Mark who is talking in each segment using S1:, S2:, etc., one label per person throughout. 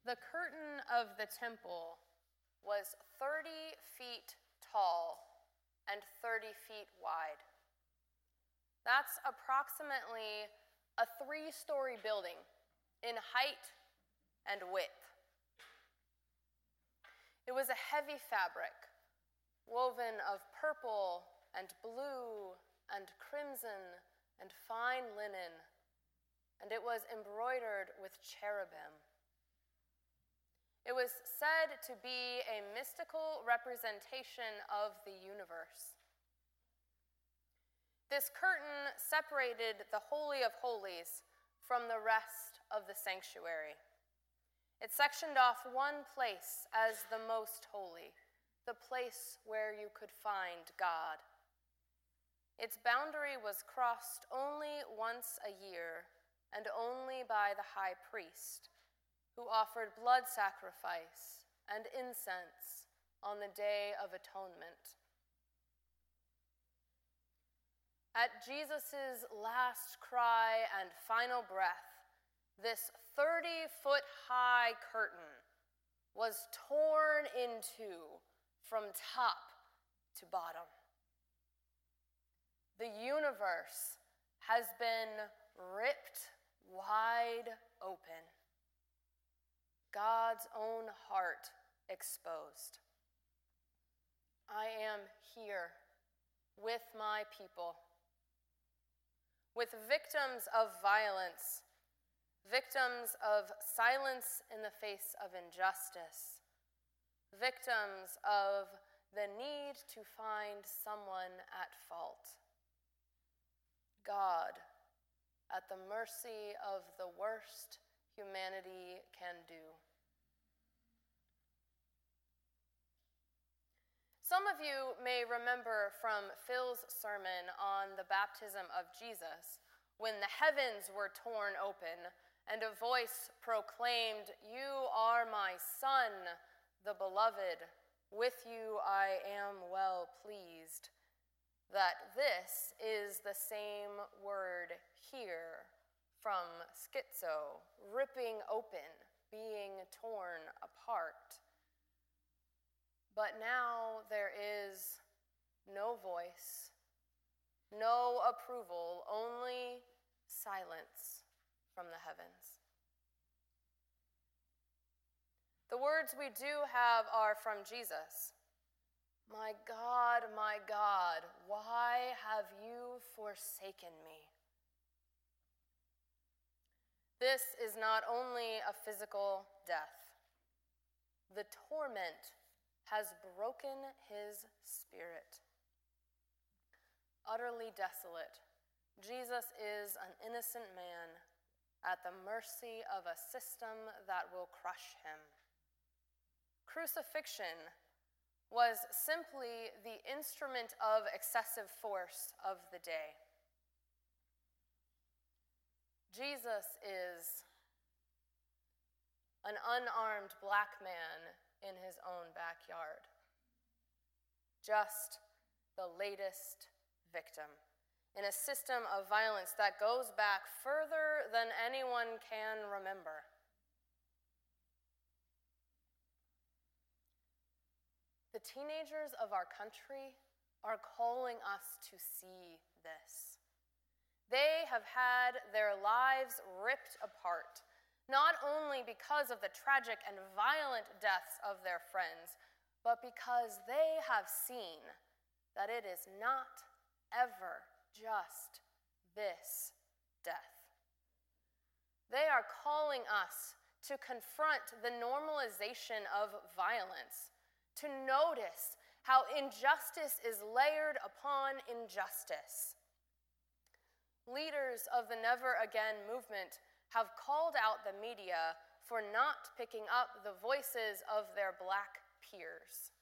S1: The curtain of the temple was 30 feet tall and 30 feet wide. That's approximately a 3-story building in height and width. It was a heavy fabric, woven of purple and blue and crimson and fine linen, and it was embroidered with cherubim. It was said to be a mystical representation of the universe. This curtain separated the Holy of Holies from the rest of the sanctuary. It sectioned off one place as the most holy, the place where you could find God. Its boundary was crossed only once a year, and only by the high priest, who offered blood sacrifice and incense on the Day of Atonement. At Jesus' last cry and final breath, this 30-foot-high curtain was torn in two from top to bottom. The universe has been ripped wide open. God's own heart exposed. I am here with my people, with victims of violence, victims of silence in the face of injustice, victims of the need to find someone at fault. God, at the mercy of the worst humanity can do. Some of you may remember from Phil's sermon on the baptism of Jesus, when the heavens were torn open and a voice proclaimed, "You are my Son, the beloved. With you I am well pleased." That this is the same word here from schizo, ripping open, being torn apart. But now there is no voice, no approval, only silence from the heavens. The words we do have are from Jesus. My God, why have you forsaken me?" This is not only a physical death. The torment has broken his spirit. Utterly desolate, Jesus is an innocent man at the mercy of a system that will crush him. Crucifixion was simply the instrument of excessive force of the day. Jesus is an unarmed black man in his own backyard, just the latest victim in a system of violence that goes back further than anyone can remember. The teenagers of our country are calling us to see this. They have had their lives ripped apart, not only because of the tragic and violent deaths of their friends, but because they have seen that it is not ever just this death. They are calling us to confront the normalization of violence, to notice how injustice is layered upon injustice. Leaders of the Never Again movement have called out the media for not picking up the voices of their black peers.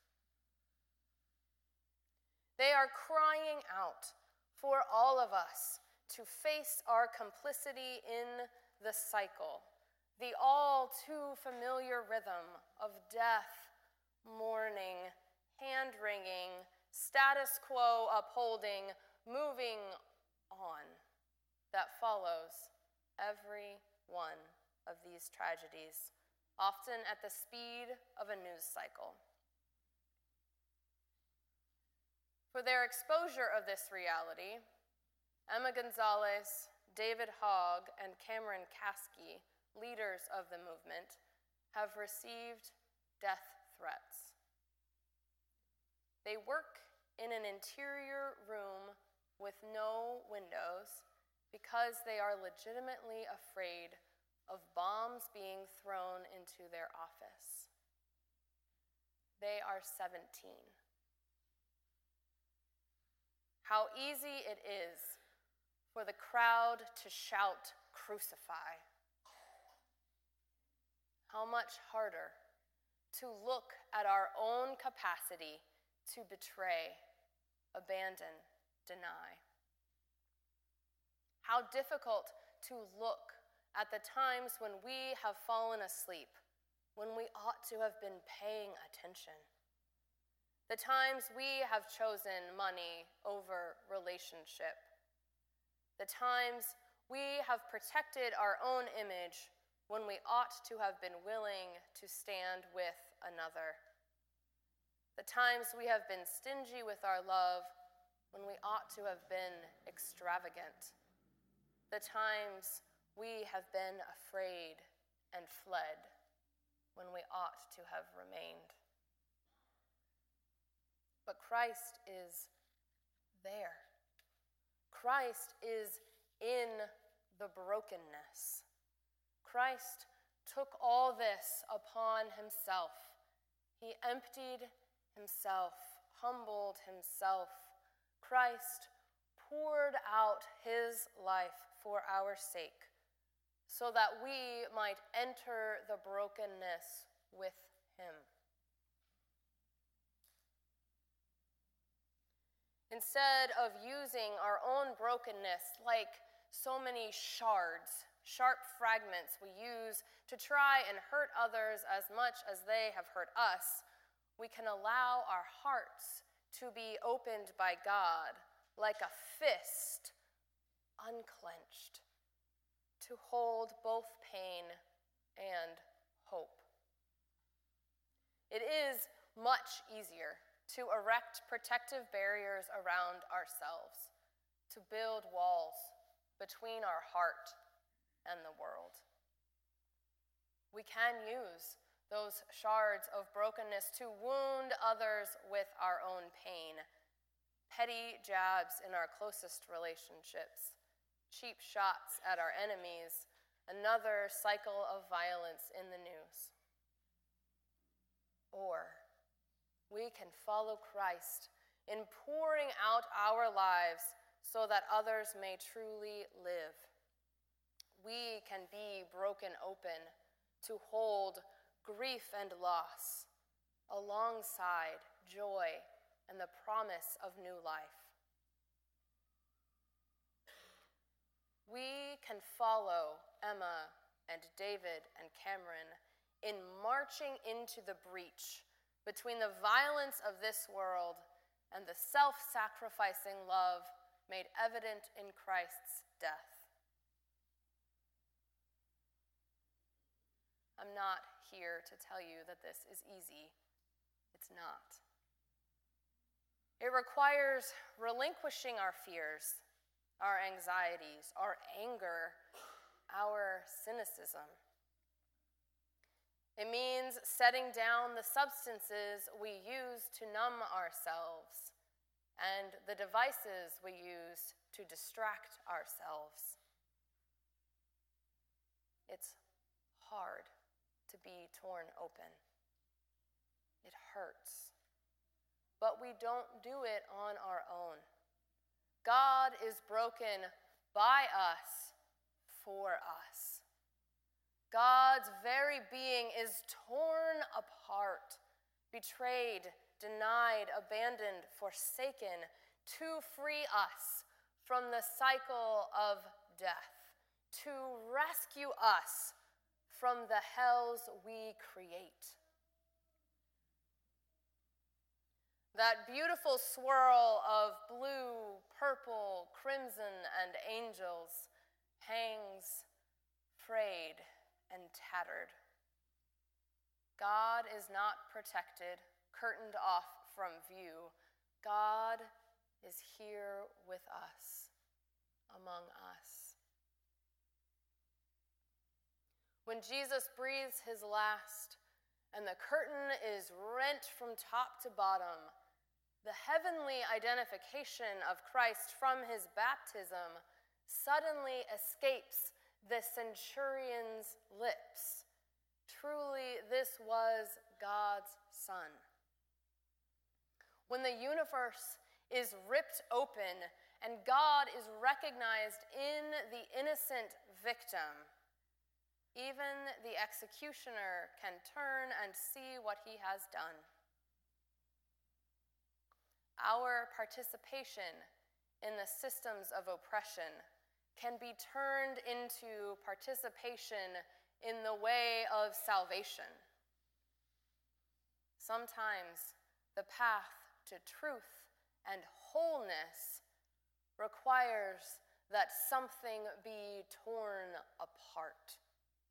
S1: They are crying out for all of us to face our complicity in the cycle, the all too familiar rhythm of death, mourning, hand-wringing, status quo upholding, moving on, that follows every one of these tragedies often at the speed of a news cycle. For their exposure of this reality, Emma Gonzalez, David Hogg, and Cameron Kasky, leaders of the movement, have received death threats. They work in an interior room with no windows because they are legitimately afraid of bombs being thrown into their office. They are 17. How easy it is for the crowd to shout, "Crucify." How much harder to look at our own capacity to betray, abandon, deny. How difficult to look at the times when we have fallen asleep, when we ought to have been paying attention. The times we have chosen money over relationship. The times we have protected our own image when we ought to have been willing to stand with another. The times we have been stingy with our love when we ought to have been extravagant. The times we have been afraid and fled when we ought to have remained. But Christ is there. Christ is in the brokenness. Christ took all this upon himself. He emptied himself, humbled himself. Christ poured out his life for our sake, so that we might enter the brokenness with him. Instead of using our own brokenness like so many shards, sharp fragments we use to try and hurt others as much as they have hurt us, we can allow our hearts to be opened by God like a fist, unclenched, to hold both pain and hope. It is much easier to erect protective barriers around ourselves, to build walls between our heart and the world. We can use those shards of brokenness to wound others with our own pain, petty jabs in our closest relationships, cheap shots at our enemies, another cycle of violence in the news. Or we can follow Christ in pouring out our lives so that others may truly live. We can be broken open to hold grief and loss alongside joy and the promise of new life. We can follow Emma and David and Cameron in marching into the breach between the violence of this world and the self-sacrificing love made evident in Christ's death. I'm not here to tell you that this is easy. It's not. It requires relinquishing our fears, our anxieties, our anger, our cynicism. It means setting down the substances we use to numb ourselves and the devices we use to distract ourselves. It's hard to be torn open. It hurts. But we don't do it on our own. God is broken by us, for us. God's very being is torn apart, betrayed, denied, abandoned, forsaken, to free us from the cycle of death, to rescue us from the hells we create. That beautiful swirl of blue, purple, crimson, and angels hangs frayed and tattered. God is not protected, curtained off from view. God is here with us, among us. When Jesus breathes his last and the curtain is rent from top to bottom, the heavenly identification of Christ from his baptism suddenly escapes the centurion's lips. Truly, this was God's Son. When the universe is ripped open and God is recognized in the innocent victim, even the executioner can turn and see what he has done. Our participation in the systems of oppression can be turned into participation in the way of salvation. Sometimes the path to truth and wholeness requires that something be torn apart.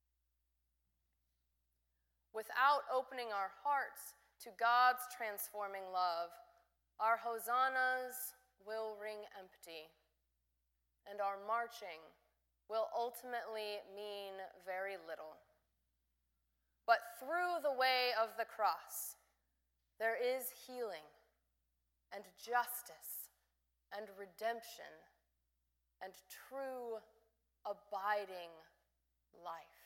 S1: Without opening our hearts to God's transforming love, our hosannas will ring empty, and our marching will ultimately mean very little. But through the way of the cross, there is healing and justice and redemption and true abiding life.